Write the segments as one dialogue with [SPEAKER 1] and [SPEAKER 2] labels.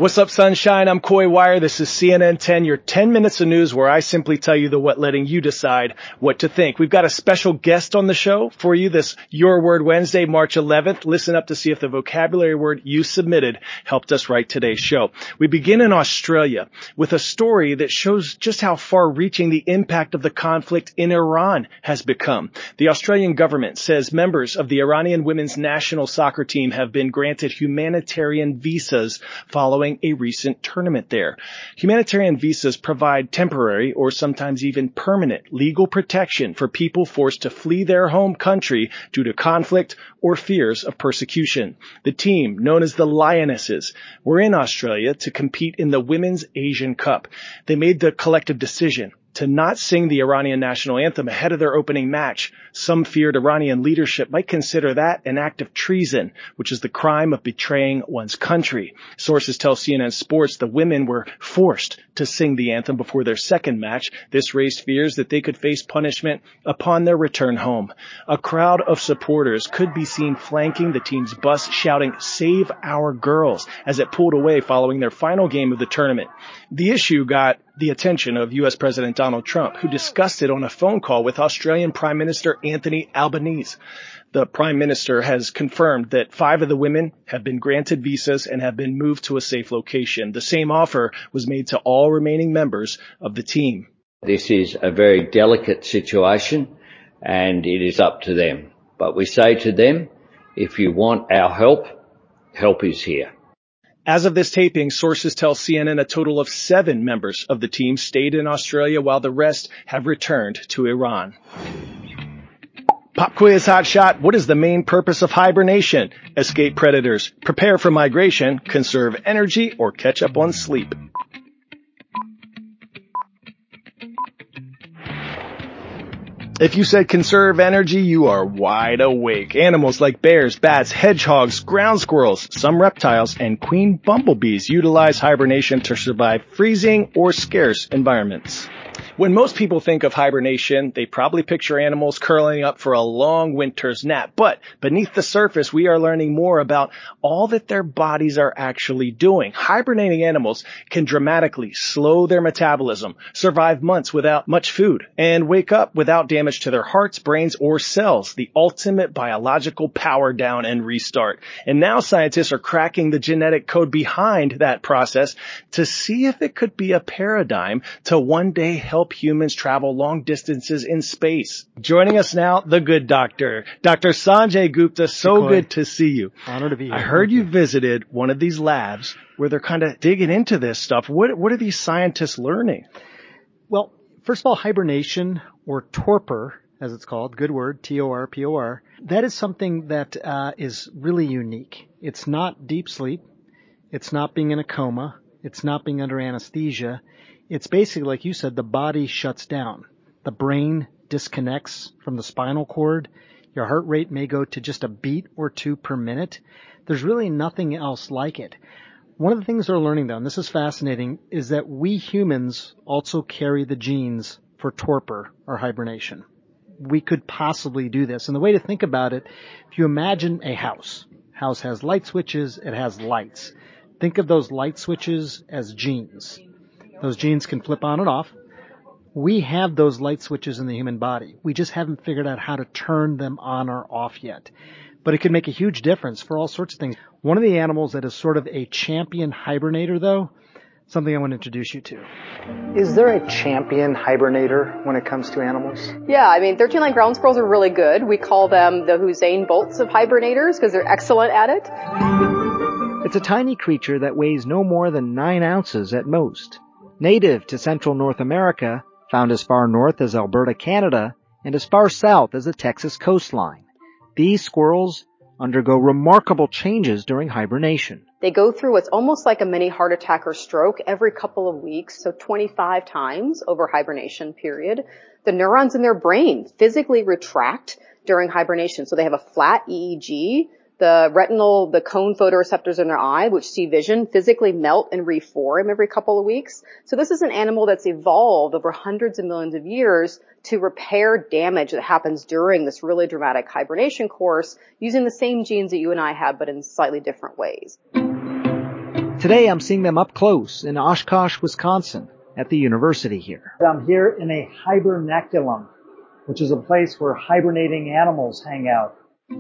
[SPEAKER 1] What's up, sunshine? I'm Coy Wire. This is CNN 10, your 10 minutes of news where I simply tell you the what, letting you decide what to think. We've got a special guest on the show for you this Your Word Wednesday, March 11th. Listen up to see if the vocabulary word you submitted helped us write today's show. We begin in Australia with a story that shows just how far-reaching the impact of the conflict in Iran has become. The Australian government says members of the Iranian women's national soccer team have been granted humanitarian visas following a recent tournament there. Humanitarian visas provide temporary or sometimes even permanent legal protection for people forced to flee their home country due to conflict or fears of persecution. The team, known as the Lionesses, were in Australia to compete in the Women's Asian Cup. They made the collective decision to not sing the Iranian national anthem ahead of their opening match. Some feared Iranian leadership might consider that an act of treason, which is the crime of betraying one's country. Sources tell CNN Sports the women were forced to sing the anthem before their second match. This raised fears that they could face punishment upon their return home. A crowd of supporters could be seen flanking the team's bus, shouting, "Save our girls," as it pulled away following their final game of the tournament. The issue got the attention of U.S. President Donald Trump, who discussed it on a phone call with Australian Prime Minister Anthony Albanese. The Prime Minister has confirmed that 5 of the women have been granted visas and have been moved to a safe location. The same offer was made to all remaining members of the team.
[SPEAKER 2] This is a very delicate situation and it is up to them. But we say to them, if you want our help, help is here.
[SPEAKER 1] As of this taping, sources tell CNN a total of 7 members of the team stayed in Australia while the rest have returned to Iran. Pop quiz hot shot. What is the main purpose of hibernation? Escape predators, prepare for migration, conserve energy, or catch up on sleep. If you said conserve energy, you are wide awake. Animals like bears, bats, hedgehogs, ground squirrels, some reptiles, and queen bumblebees utilize hibernation to survive freezing or scarce environments. When most people think of hibernation, they probably picture animals curling up for a long winter's nap. But beneath the surface, we are learning more about all that their bodies are actually doing. Hibernating animals can dramatically slow their metabolism, survive months without much food, and wake up without damage to their hearts, brains, or cells. The ultimate biological power down and restart. And now scientists are cracking the genetic code behind that process to see if it could be a paradigm to one day help humans travel long distances in space. Joining us now, the good doctor, Dr. Sanjay Gupta. So good to see you.
[SPEAKER 3] Honored to be here.
[SPEAKER 1] I heard you visited one of these labs where they're kind of digging into this stuff. What are these scientists learning?
[SPEAKER 3] Well, first of all, hibernation or torpor, as it's called, good word, T-O-R-P-O-R, that is something that is really unique. It's not deep sleep. It's not being in a coma. It's not being under anesthesia. It's basically, like you said, the body shuts down. The brain disconnects from the spinal cord. Your heart rate may go to just a beat or 2 per minute. There's really nothing else like it. One of the things they're learning, though, and this is fascinating, is that we humans also carry the genes for torpor or hibernation. We could possibly do this. And the way to think about it, if you imagine a house has light switches, it has lights. Think of those light switches as genes. Those genes can flip on and off. We have those light switches in the human body. We just haven't figured out how to turn them on or off yet. But it can make a huge difference for all sorts of things. One of the animals that is sort of a champion hibernator, though, something I want to introduce you to. Is there a champion hibernator when it comes to animals?
[SPEAKER 4] Yeah, I mean, 13-line ground squirrels are really good. We call them the Usain Bolts of hibernators because they're excellent at it.
[SPEAKER 5] It's a tiny creature that weighs no more than 9 ounces at most. Native to Central North America, found as far north as Alberta, Canada, and as far south as the Texas coastline. These squirrels undergo remarkable changes during hibernation.
[SPEAKER 4] They go through what's almost like a mini heart attack or stroke every couple of weeks, so 25 times over hibernation period. The neurons in their brain physically retract during hibernation, so they have a flat EEG. The retinal, the cone photoreceptors in their eye, which see vision, physically melt and reform every couple of weeks. So this is an animal that's evolved over hundreds of millions of years to repair damage that happens during this really dramatic hibernation course using the same genes that you and I have, but in slightly different ways.
[SPEAKER 5] Today I'm seeing them up close in Oshkosh, Wisconsin, at the university here. I'm here in a hibernaculum, which is a place where hibernating animals hang out.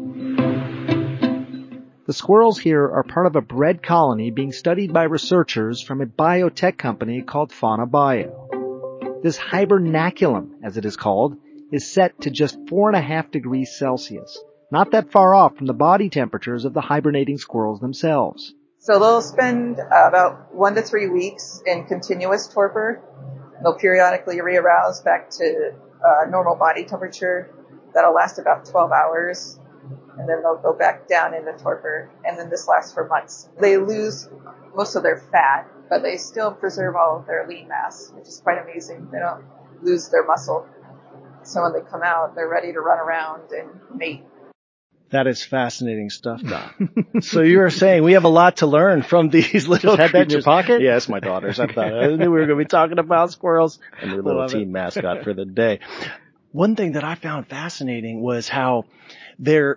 [SPEAKER 5] The squirrels here are part of a bred colony being studied by researchers from a biotech company called Fauna Bio. This hibernaculum, as it is called, is set to just 4.5 degrees Celsius, not that far off from the body temperatures of the hibernating squirrels themselves.
[SPEAKER 6] So they'll spend about 1 to 3 weeks in continuous torpor. They'll periodically re-arouse back to normal body temperature. That'll last about 12 hours. And then they'll go back down into torpor. And then this lasts for months. They lose most of their fat, but they still preserve all of their lean mass, which is quite amazing. They don't lose their muscle. So when they come out, they're ready to run around and mate.
[SPEAKER 1] That is fascinating stuff, Doc. So you were saying we have a lot to learn from these little
[SPEAKER 3] Just had that in your
[SPEAKER 1] creatures.
[SPEAKER 3] pocket?
[SPEAKER 1] Yes, my daughters. I knew we were going to be talking about squirrels and their little team mascot for the day. One thing that I found fascinating was how they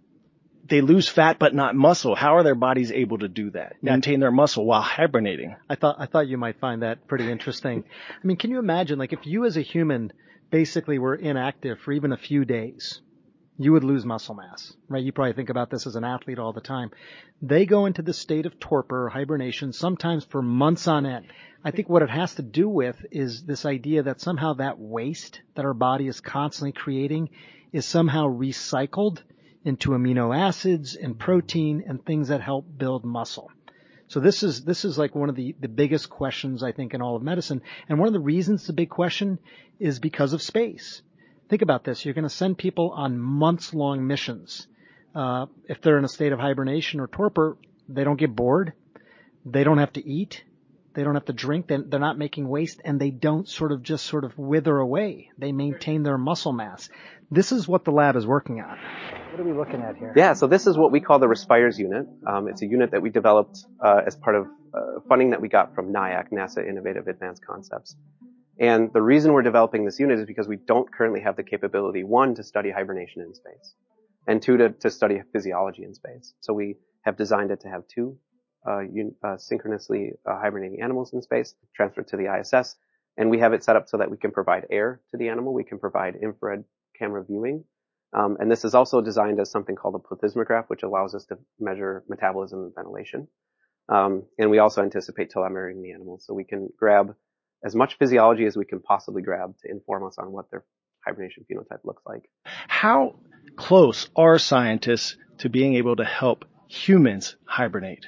[SPEAKER 1] lose fat but not muscle. How are their bodies able to do that? Maintain their muscle while hibernating?
[SPEAKER 3] I thought you might find that pretty interesting. I mean, can you imagine, like, if you as a human basically were inactive for even a few days, you would lose muscle mass, right? You probably think about this as an athlete all the time. They go into the state of torpor or hibernation, sometimes for months on end. I think what it has to do with is this idea that somehow that waste that our body is constantly creating is somehow recycled into amino acids and protein and things that help build muscle. So this is like one of the biggest questions, I think, in all of medicine. And one of the reasons it's a big question is because of space. Think about this. You're going to send people on months-long missions. If they're in a state of hibernation or torpor, they don't get bored. They don't have to eat. They don't have to drink. They're not making waste, and they don't sort of wither away. They maintain their muscle mass. This is what the lab is working on. What are we looking at here?
[SPEAKER 7] Yeah, so this is what we call the Respires unit. It's a unit that we developed as part of funding that we got from NIAC, NASA Innovative Advanced Concepts. And the reason we're developing this unit is because we don't currently have the capability, one, to study hibernation in space, and two, to study physiology in space. So we have designed it to have two synchronously hibernating animals in space, transferred to the ISS, and we have it set up so that we can provide air to the animal, we can provide infrared camera viewing, and this is also designed as something called a plethysmograph, which allows us to measure metabolism and ventilation. And we also anticipate telemetering the animals, so we can grab as much physiology as we can possibly grab to inform us on what their hibernation phenotype looks like.
[SPEAKER 1] How close are scientists to being able to help humans hibernate?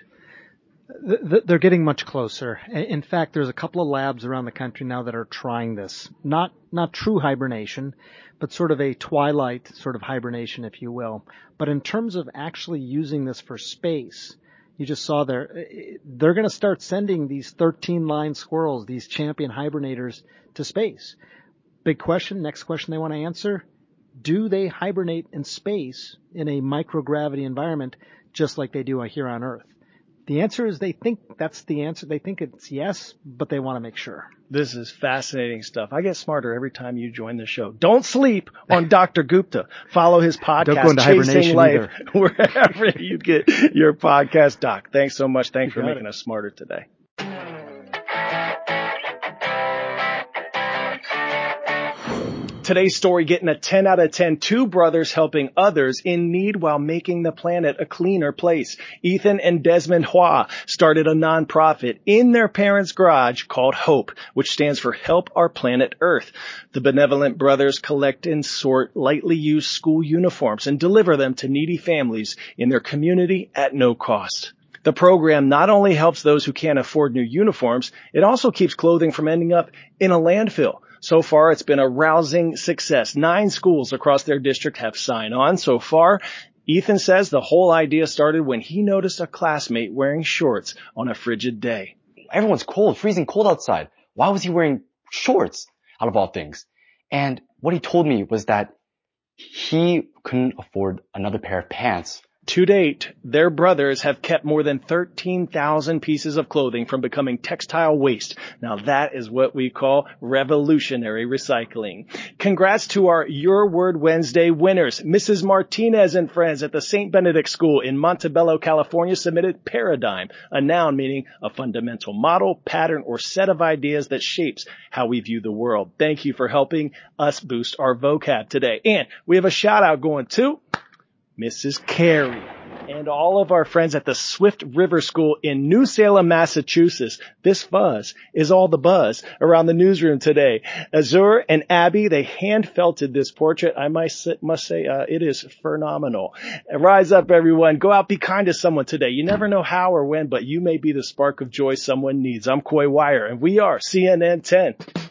[SPEAKER 3] They're getting much closer. In fact, there's a couple of labs around the country now that are trying this. Not true hibernation, but sort of a twilight sort of hibernation, if you will. But in terms of actually using this for space, you just saw they're going to start sending these 13-line squirrels, these champion hibernators, to space. Big question, next question they want to answer, do they hibernate in space in a microgravity environment just like they do here on Earth? The answer is they think that's the answer. They think it's yes, but they want to make sure.
[SPEAKER 1] This is fascinating stuff. I get smarter every time you join the show. Don't sleep on Dr. Gupta. Follow his podcast,
[SPEAKER 3] Don't go into
[SPEAKER 1] Chasing Life,
[SPEAKER 3] either.
[SPEAKER 1] wherever you get your podcast. Doc, thanks so much. Thanks for making us smarter today. Today's story getting a 10 out of 10. Two brothers helping others in need while making the planet a cleaner place. Ethan and Desmond Hua started a nonprofit in their parents' garage called HOPE, which stands for Help Our Planet Earth. The benevolent brothers collect and sort lightly used school uniforms and deliver them to needy families in their community at no cost. The program not only helps those who can't afford new uniforms, it also keeps clothing from ending up in a landfill. So far, it's been a rousing success. 9 schools across their district have signed on so far. Ethan says the whole idea started when he noticed a classmate wearing shorts on a frigid day.
[SPEAKER 8] Everyone's cold, freezing cold outside. Why was he wearing shorts, out of all things? And what he told me was that he couldn't afford another pair of pants
[SPEAKER 1] To date, their brothers have kept more than 13,000 pieces of clothing from becoming textile waste. Now that is what we call revolutionary recycling. Congrats to our Your Word Wednesday winners. Mrs. Martinez and friends at the St. Benedict School in Montebello, California submitted Paradigm, a noun meaning a fundamental model, pattern, or set of ideas that shapes how we view the world. Thank you for helping us boost our vocab today. And we have a shout out going to Mrs. Carey and all of our friends at the Swift River School in New Salem, Massachusetts. This fuzz is all the buzz around the newsroom today. Azur and Abby, they hand felted this portrait. I must say, it is phenomenal. Rise up, everyone. Go out, be kind to someone today. You never know how or when, but you may be the spark of joy someone needs. I'm Coy Wire, and we are CNN 10.